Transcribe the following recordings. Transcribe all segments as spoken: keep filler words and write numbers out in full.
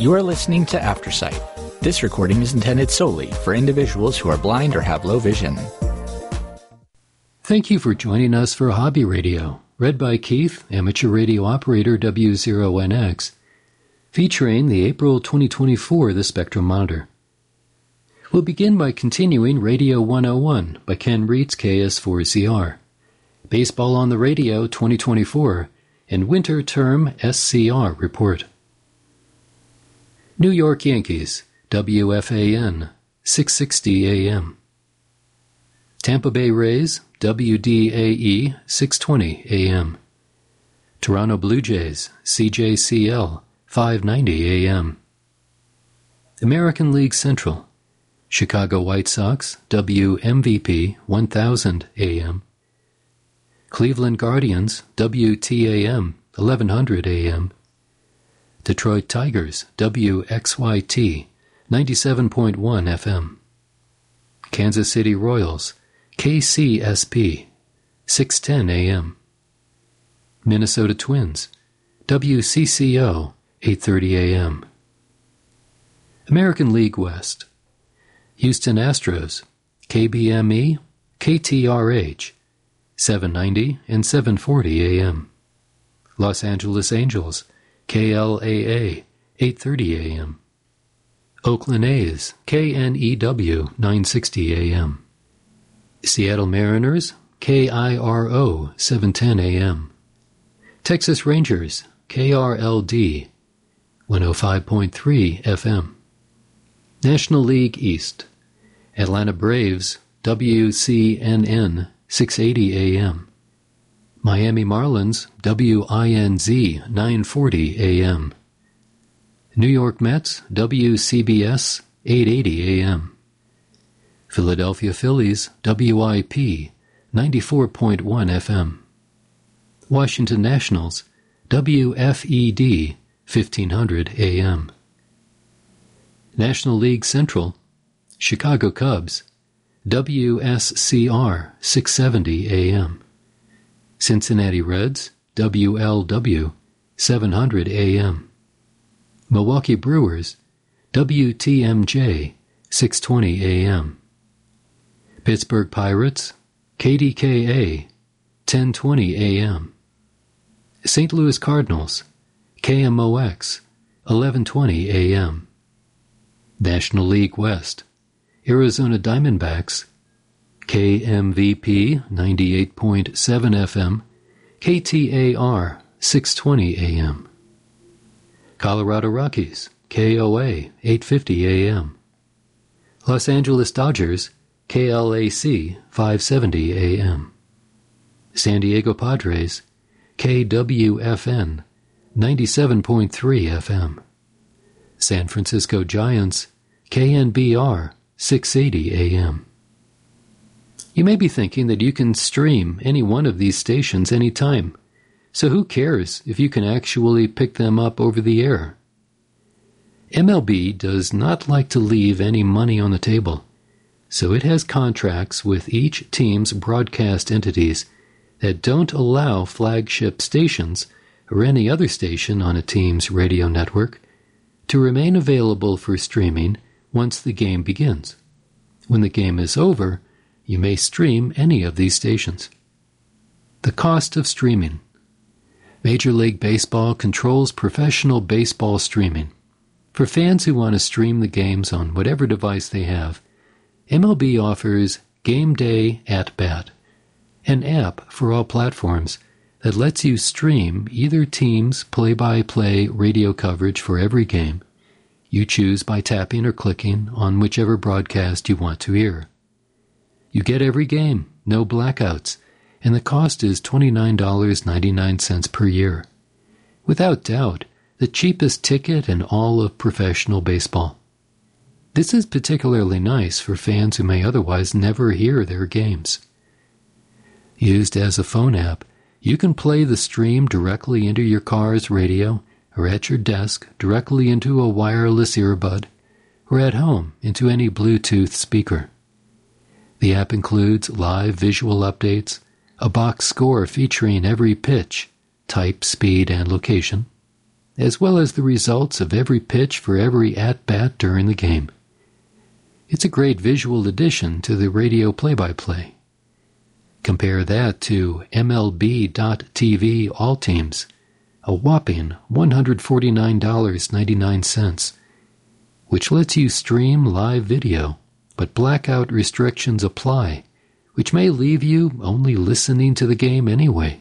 You are listening to Aftersight. This recording is intended solely for individuals who are blind or have low vision. Thank you for joining us for Hobby Radio, read by Keith, amateur radio operator W zero N X, featuring the April twenty twenty-four The Spectrum Monitor. We'll begin by continuing Radio one oh one by Ken Reitz K S four C R, Baseball on the Radio twenty twenty-four, and Winter Term S C R Report. New York Yankees, W F A N, six sixty A M. Tampa Bay Rays, W D A E, six twenty A M. Toronto Blue Jays, C J C L, five ninety A M. American League Central, Chicago White Sox, W M V P, one thousand A M. Cleveland Guardians, W T A M, eleven hundred A M. Detroit Tigers, W X Y T, ninety-seven point one F M. Kansas City Royals, K C S P, six ten A M. Minnesota Twins, W C C O, eight thirty A M. American League West, Houston Astros, K B M E, K T R H, seven ninety and seven forty A M. Los Angeles Angels, K L A A, eight thirty A M. Oakland A's, K N E W, nine sixty A M. Seattle Mariners, K I R O, seven ten A M. Texas Rangers, K R L D, one oh five point three F M. National League East, Atlanta Braves, W C N N, six eighty A M. Miami Marlins, W I N Z, nine forty A M. New York Mets, W C B S, eight eighty A M. Philadelphia Phillies, W I P, ninety-four point one F M. Washington Nationals, W F E D, fifteen hundred A M. National League Central, Chicago Cubs, W S C R, six seventy A M. Cincinnati Reds, W L W, seven hundred A M. Milwaukee Brewers, W T M J, six twenty A M. Pittsburgh Pirates, K D K A, ten twenty A M. Saint Louis Cardinals, K M O X, eleven twenty A M. National League West, Arizona Diamondbacks, K M V P, ninety-eight point seven F M, K T A R, six twenty A M. Colorado Rockies, K O A, eight fifty A M. Los Angeles Dodgers, K L A C, five seventy A M. San Diego Padres, K W F N, ninety-seven point three F M. San Francisco Giants, K N B R, six eighty A M. You may be thinking that you can stream any one of these stations anytime, so who cares if you can actually pick them up over the air? M L B does not like to leave any money on the table, so it has contracts with each team's broadcast entities that don't allow flagship stations or any other station on a team's radio network to remain available for streaming once the game begins. When the game is over, you may stream any of these stations. The cost of streaming. Major League Baseball controls professional baseball streaming. For fans who want to stream the games on whatever device they have, M L B offers Game Day At Bat, an app for all platforms that lets you stream either team's play-by-play radio coverage for every game. You choose by tapping or clicking on whichever broadcast you want to hear. You get every game, no blackouts, and the cost is twenty-nine dollars and ninety-nine cents per year. Without doubt, the cheapest ticket in all of professional baseball. This is particularly nice for fans who may otherwise never hear their games. Used as a phone app, you can play the stream directly into your car's radio or at your desk directly into a wireless earbud or at home into any Bluetooth speaker. The app includes live visual updates, a box score featuring every pitch, type, speed, and location, as well as the results of every pitch for every at-bat during the game. It's a great visual addition to the radio play-by-play. Compare that to M L B dot T V All Teams, a whopping one hundred forty-nine dollars and ninety-nine cents, which lets you stream live video, but blackout restrictions apply, which may leave you only listening to the game anyway.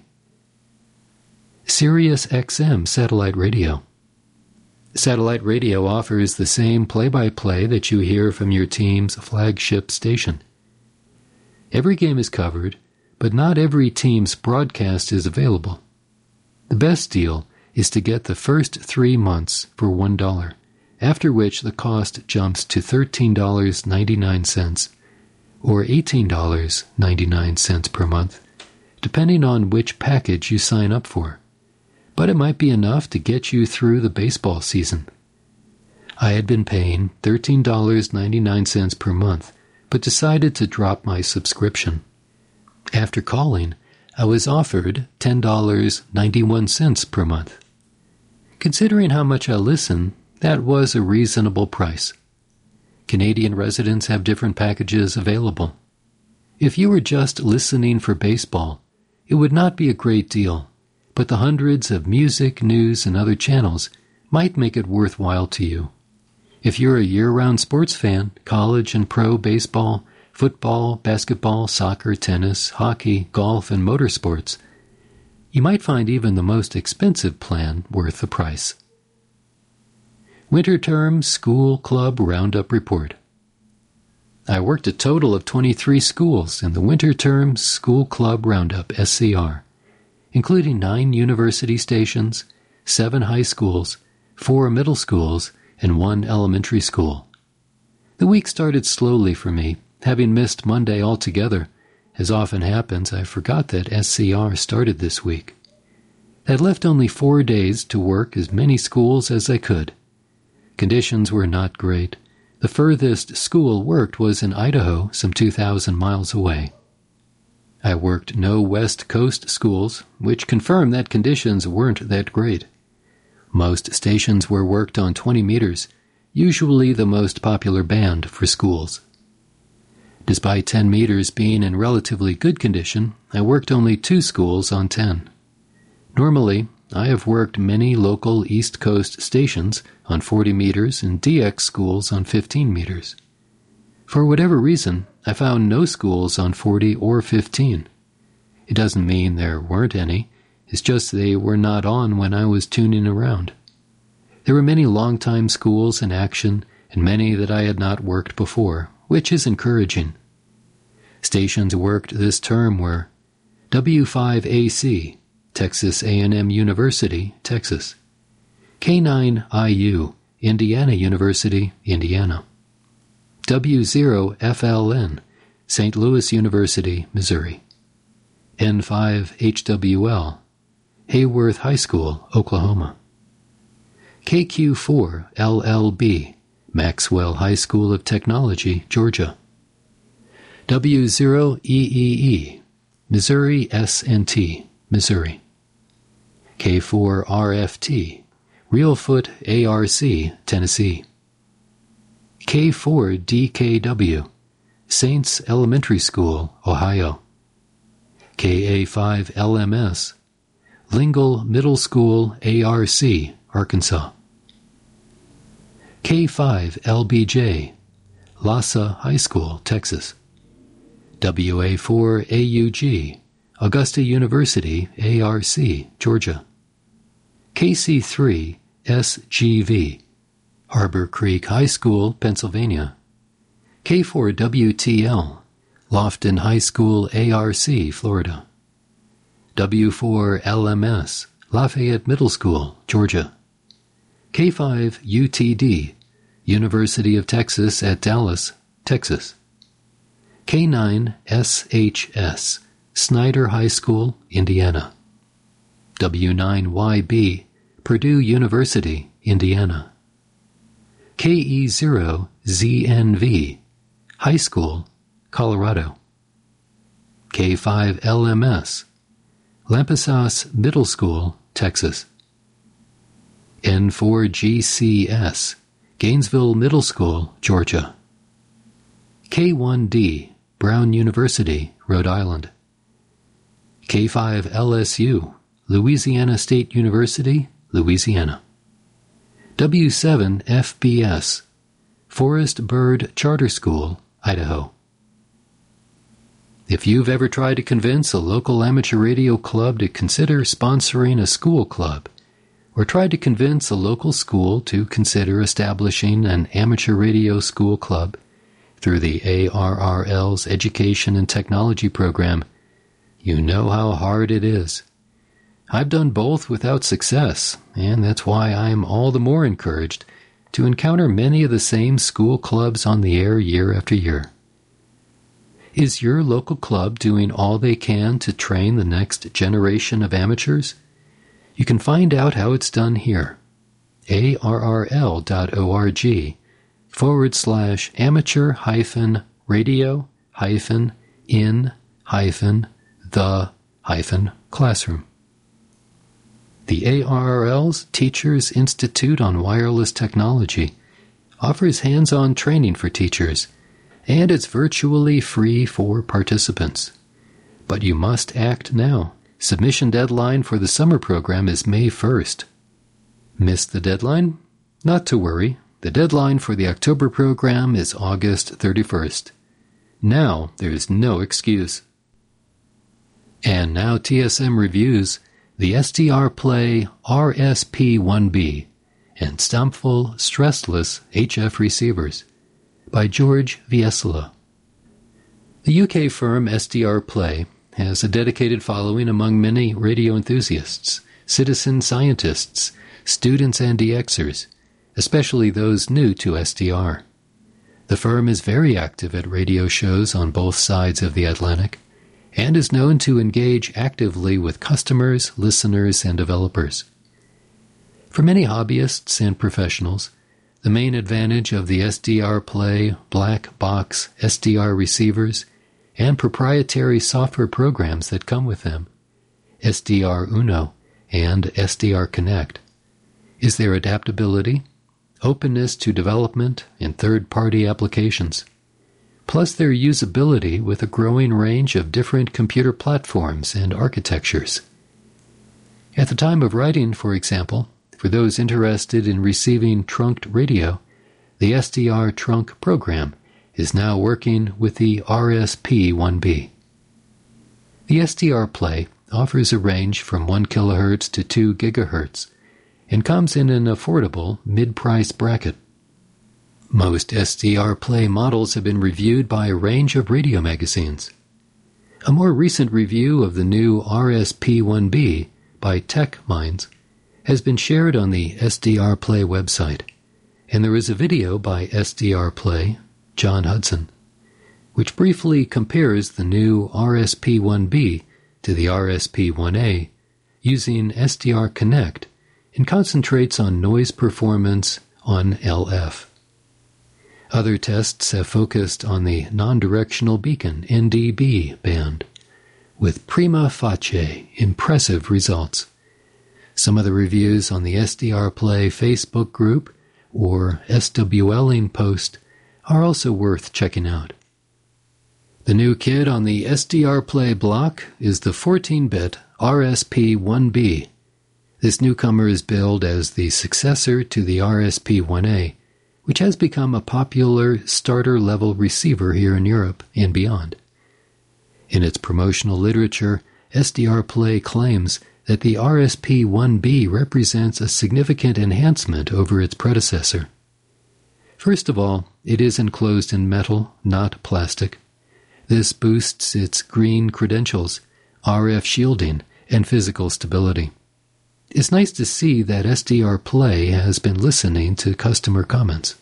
Sirius X M Satellite Radio. Satellite radio offers the same play-by-play that you hear from your team's flagship station. Every game is covered, but not every team's broadcast is available. The best deal is to get the first three months for one dollar, after which the cost jumps to thirteen dollars and ninety-nine cents or eighteen dollars and ninety-nine cents per month, depending on which package you sign up for. But it might be enough to get you through the baseball season. I had been paying thirteen dollars and ninety-nine cents per month, but decided to drop my subscription. After calling, I was offered ten dollars and ninety-one cents per month. Considering how much I listen, that was a reasonable price. Canadian residents have different packages available. If you were just listening for baseball, it would not be a great deal, but the hundreds of music, news, and other channels might make it worthwhile to you. If you're a year-round sports fan, college and pro baseball, football, basketball, soccer, tennis, hockey, golf, and motorsports, you might find even the most expensive plan worth the price. Winter Term School Club Roundup Report. I worked a total of twenty-three schools in the Winter Term School Club Roundup, S C R, including nine university stations, seven high schools, four middle schools, and one elementary school. The week started slowly for me. Having missed Monday altogether, as often happens, I forgot that S C R started this week. That left only four days to work as many schools as I could. Conditions were not great. The furthest school worked was in Idaho, some two thousand miles away. I worked no West Coast schools, which confirmed that conditions weren't that great. Most stations were worked on twenty meters, usually the most popular band for schools. Despite ten meters being in relatively good condition, I worked only two schools on ten. Normally, I have worked many local East Coast stations on forty meters and D X schools on fifteen meters. For whatever reason, I found no schools on forty or fifteen. It doesn't mean there weren't any, it's just they were not on when I was tuning around. There were many long-time schools in action and many that I had not worked before, which is encouraging. Stations worked this term were W five A C, Texas A and M University, Texas; K nine I U, Indiana University, Indiana; W zero F L N, Saint Louis University, Missouri; N five H W L, Hayworth High School, Oklahoma; K Q four L L B, Maxwell High School of Technology, Georgia; W zero E E E, Missouri S and T, Missouri; K four R F T, Reelfoot A R C, Tennessee; K four D K W, Saints Elementary School, Ohio; K A five L M S, Lingle Middle School A R C, Arkansas; K five L B J, Lhasa High School, Texas; W A four A U G, Augusta University, A R C, Georgia; K C three S G V, Harbor Creek High School, Pennsylvania; K four W T L, Lofton High School, A R C, Florida; W four L M S, Lafayette Middle School, Georgia; K five U T D, University of Texas at Dallas, Texas; K nine S H S, Snyder High School, Indiana; W nine Y B, Purdue University, Indiana; K E zero Z N V, High School, Colorado; K five L M S, Lampasas Middle School, Texas; N four G C S, Gainesville Middle School, Georgia. K one D, Brown University, Rhode Island. K five L S U, Louisiana State University, Louisiana. W seven F B S, Forest Bird Charter School, Idaho. If you've ever tried to convince a local amateur radio club to consider sponsoring a school club, or tried to convince a local school to consider establishing an amateur radio school club through the A R R L's Education and Technology Program, you know how hard it is. I've done both without success, and that's why I'm all the more encouraged to encounter many of the same school clubs on the air year after year. Is your local club doing all they can to train the next generation of amateurs? You can find out how it's done here. arrl.org forward slash amateur hyphen radio hyphen in hyphen the hyphen classroom. The A R R L's Teachers Institute on Wireless Technology offers hands-on training for teachers, and it's virtually free for participants. But you must act now. Submission deadline for the summer program is May first. Missed the deadline? Not to worry. The deadline for the October program is August thirty-first. Now there's no excuse. And now T S M reviews the S D R Play R S P one B and Stampful Stressless H F Receivers by George Viesela. The U K firm S D R Play has a dedicated following among many radio enthusiasts, citizen scientists, students and D Xers, especially those new to S D R. The firm is very active at radio shows on both sides of the Atlantic, and is known to engage actively with customers, listeners, and developers. For many hobbyists and professionals, the main advantage of the S D R Play black box S D R receivers and proprietary software programs that come with them, S D R Uno and S D R Connect, is their adaptability, openness to development and third-party applications, plus their usability with a growing range of different computer platforms and architectures. At the time of writing, for example, for those interested in receiving trunked radio, the S D R Trunk program is now working with the R S P one B. The S D R Play offers a range from one kilohertz to two gigahertz and comes in an affordable mid-price bracket. Most S D R Play models have been reviewed by a range of radio magazines. A more recent review of the new R S P one B by Tech Minds has been shared on the S D R Play website, and there is a video by S D R Play, John Hudson, which briefly compares the new R S P one B to the R S P one A using S D R Connect and concentrates on noise performance on L F. Other tests have focused on the non-directional beacon N D B band, with prima facie impressive results. Some of the reviews on the S D R Play Facebook group or SWLing post are also worth checking out. The new kid on the S D R Play block is the fourteen-bit R S P one B. This newcomer is billed as the successor to the R S P one A, which has become a popular starter-level receiver here in Europe and beyond. In its promotional literature, S D R Play claims that the R S P one B represents a significant enhancement over its predecessor. First of all, it is enclosed in metal, not plastic. This boosts its green credentials, R F shielding, and physical stability. It's nice to see that S D R Play has been listening to customer comments.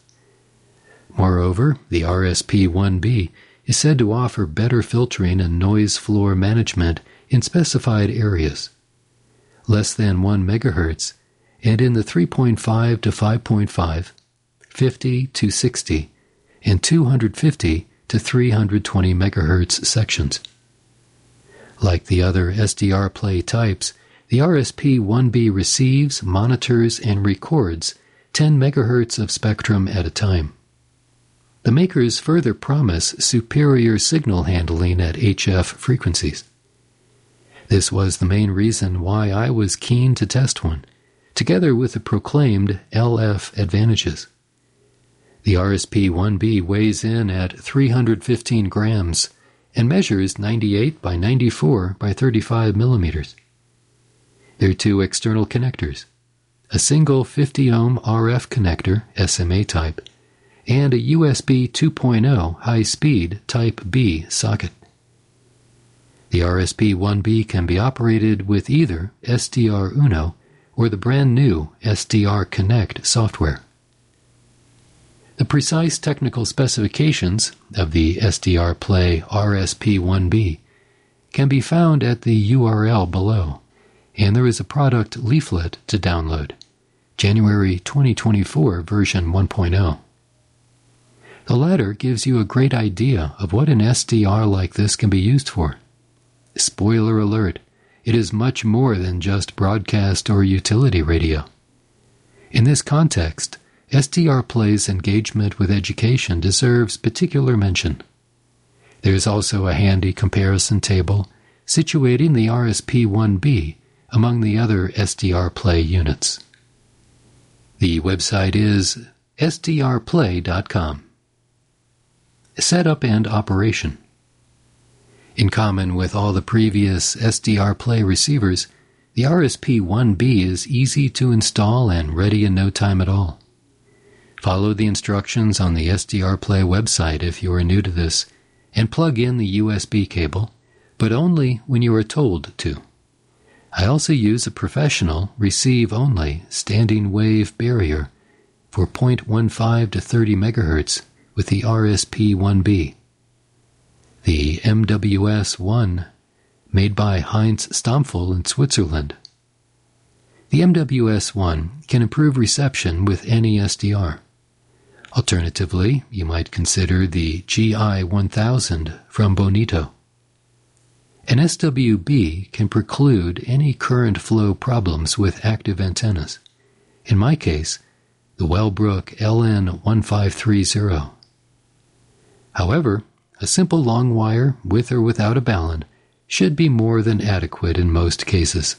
Moreover, the R S P one B is said to offer better filtering and noise floor management in specified areas. Less than one megahertz, and in the three point five to five point five, fifty to sixty, and two hundred fifty to three hundred twenty megahertz sections. Like the other S D R Play types, The R S P one B receives, monitors, and records ten megahertz of spectrum at a time. The makers further promise superior signal handling at H F frequencies. This was the main reason why I was keen to test one, together with the proclaimed L F advantages. The R S P one B weighs in at three hundred fifteen grams and measures ninety-eight by ninety-four by thirty-five millimeters. There are two external connectors, a single fifty ohm R F connector, S M A type, and a U S B two point oh high-speed Type B socket. The R S P one B can be operated with either S D R Uno or the brand new S D R Connect software. The precise technical specifications of the S D R Play R S P one B can be found at the U R L below, and there is a product leaflet to download, January twenty twenty-four version one point oh. The latter gives you a great idea of what an S D R like this can be used for. Spoiler alert, it is much more than just broadcast or utility radio. In this context, S D R Play's engagement with education deserves particular mention. There is also a handy comparison table situating the R S P one B among the other S D R Play units. The website is S D R play dot com. Setup and operation. In common with all the previous S D R Play receivers, the R S P one B is easy to install and ready in no time at all. Follow the instructions on the S D R Play website if you are new to this, and plug in the U S B cable, but only when you are told to. I also use a professional receive-only standing wave barrier for zero point one five to thirty megahertz with the R S P one B. The M W S one, made by Heinz Stampfel in Switzerland. The M W S one can improve reception with any S D R. Alternatively, you might consider the G I one thousand from Bonito. An S W B can preclude any current flow problems with active antennas. In my case, the Wellbrook L N one five three zero. However, a simple long wire, with or without a balun, should be more than adequate in most cases.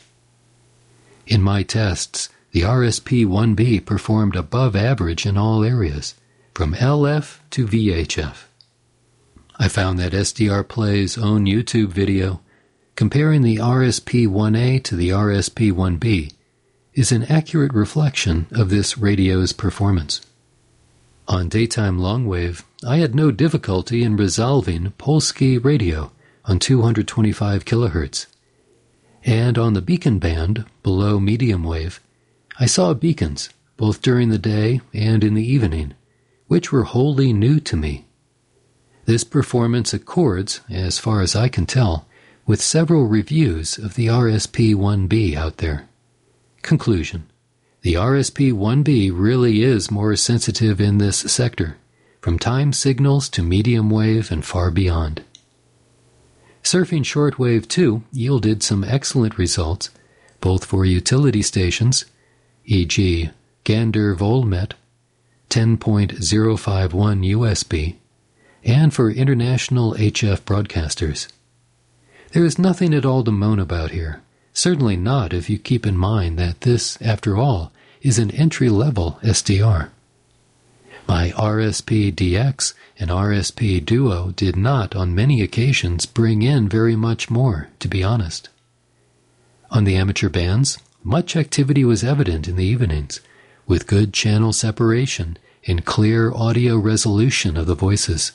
In my tests, the R S P one B performed above average in all areas, from L F to V H F. I found that S D R Play's own YouTube video, comparing the R S P one A to the R S P one B, is an accurate reflection of this radio's performance. On daytime longwave, I had no difficulty in resolving Polsky radio on two hundred twenty-five kilohertz. And on the beacon band, below medium wave, I saw beacons, both during the day and in the evening, which were wholly new to me. This performance accords, as far as I can tell, with several reviews of the R S P one B out there. Conclusion. The R S P one B really is more sensitive in this sector, from time signals to medium wave and far beyond. Surfing Shortwave two yielded some excellent results, both for utility stations, for example Gander Volmet, ten point zero five one U S B, and for international H F broadcasters. There is nothing at all to moan about here, certainly not if you keep in mind that this, after all, is an entry-level S D R. My R S P D X and R S P Duo did not, on many occasions, bring in very much more, to be honest. On the amateur bands, much activity was evident in the evenings, with good channel separation and clear audio resolution of the voices.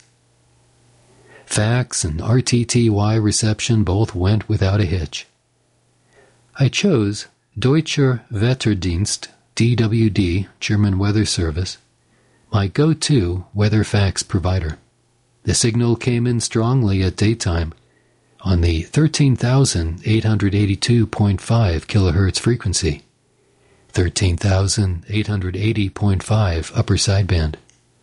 Fax and R T T Y reception both went without a hitch. I chose Deutscher Wetterdienst, D W D, German Weather Service, my go-to weather fax provider. The signal came in strongly at daytime on the thirteen thousand eight hundred eighty-two point five kilohertz frequency, thirteen thousand eight hundred eighty point five upper sideband.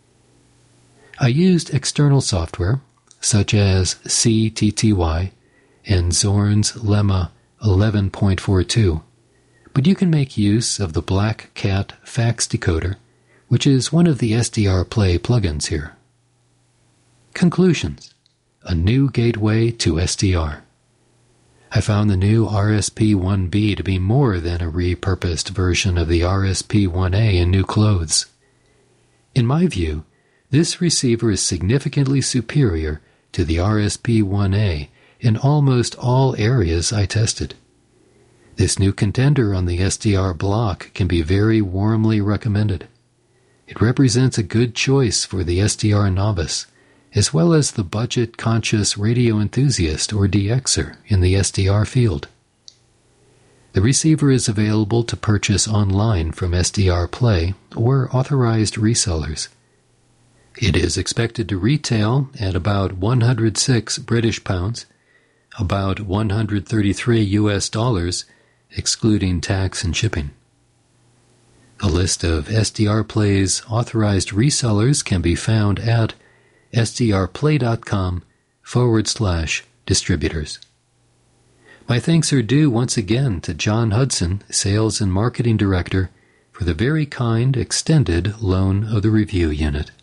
I used external software, such as C T T Y and Zorn's Lemma eleven point four two, but you can make use of the Black Cat fax decoder, which is one of the S D R Play plugins here. Conclusions. A new gateway to S D R. I found the new R S P one B to be more than a repurposed version of the R S P one A in new clothes. In my view, this receiver is significantly superior to the R S P one A in almost all areas I tested. This new contender on the S D R block can be very warmly recommended. It represents a good choice for the S D R novice, as well as the budget-conscious radio enthusiast or D Xer in the S D R field. The receiver is available to purchase online from S D R Play or authorized resellers. It is expected to retail at about one hundred six British pounds, about one hundred thirty-three U S dollars, excluding tax and shipping. A list of S D R Play's authorized resellers can be found at sdrplay.com forward slash distributors. My thanks are due once again to John Hudson, Sales and Marketing Director, for the very kind extended loan of the review unit.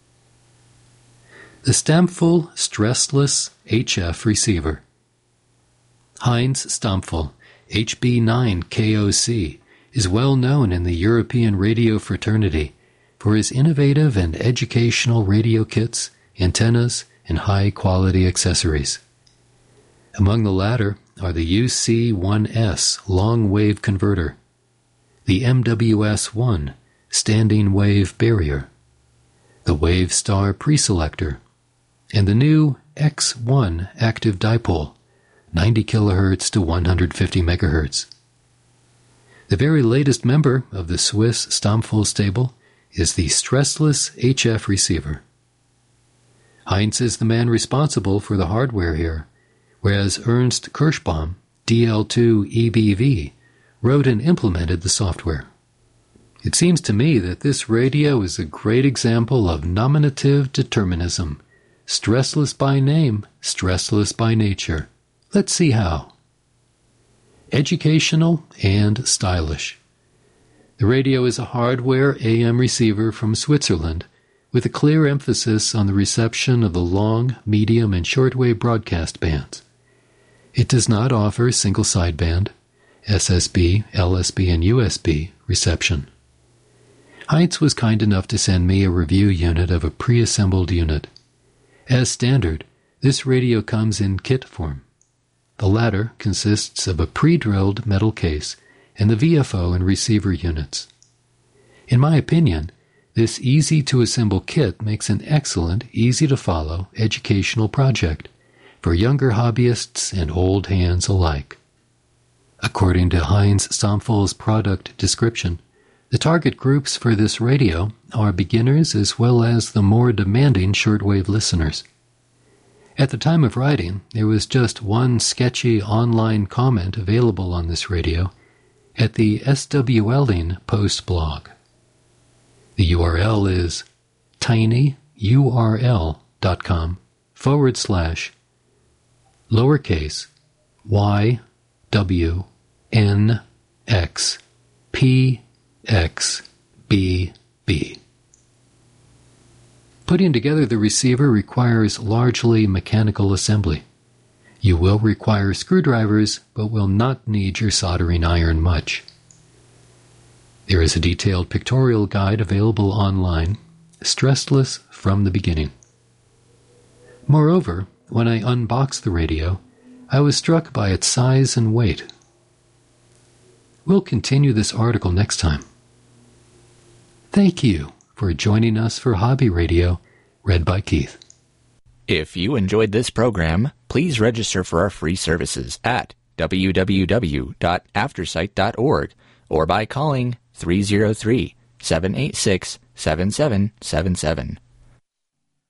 The Stampfel Stressless H F Receiver. Heinz Stampfel H B nine K O C is well known in the European radio fraternity for his innovative and educational radio kits, antennas, and high-quality accessories. Among the latter are the U C one S long wave converter, the M W S one standing wave barrier, the Wavestar preselector, and the new X one active dipole, ninety kilohertz to one hundred fifty megahertz. The very latest member of the Swiss Stampfel stable is the Stressless H F receiver. Heinz is the man responsible for the hardware here, whereas Ernst Kirschbaum, D L two E B V, wrote and implemented the software. It seems to me that this radio is a great example of nominative determinism, stressless by name, stressless by nature. Let's see how. Educational and stylish. The radio is a hardware A M receiver from Switzerland with a clear emphasis on the reception of the long, medium, and shortwave broadcast bands. It does not offer single sideband, S S B, L S B, and U S B reception. Heinz was kind enough to send me a review unit of a pre-assembled unit. As standard, this radio comes in kit form. The latter consists of a pre-drilled metal case and the V F O and receiver units. In my opinion, this easy-to-assemble kit makes an excellent, easy-to-follow educational project for younger hobbyists and old hands alike. According to Heinz Stampfel's product description, the target groups for this radio are beginners as well as the more demanding shortwave listeners. At the time of writing, there was just one sketchy online comment available on this radio at the SWLing post blog. The U R L is tinyurl.com forward slash lowercase y w n x p x b b. Putting together the receiver requires largely mechanical assembly. You will require screwdrivers, but will not need your soldering iron much. There is a detailed pictorial guide available online, stressless from the beginning. Moreover, when I unboxed the radio, I was struck by its size and weight. We'll continue this article next time. Thank you for joining us for Hobby Radio, read by Keith. If you enjoyed this program, please register for our free services at w w w dot aftersight dot org or by calling three oh three, seven eight six, seven seven seven seven.